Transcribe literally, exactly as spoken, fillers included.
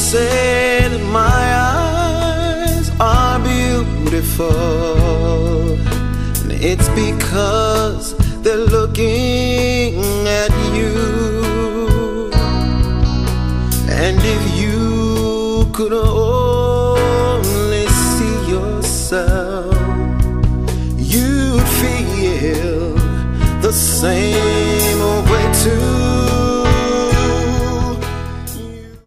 say that my eyes are beautiful, and it's because they're looking at you. And if you could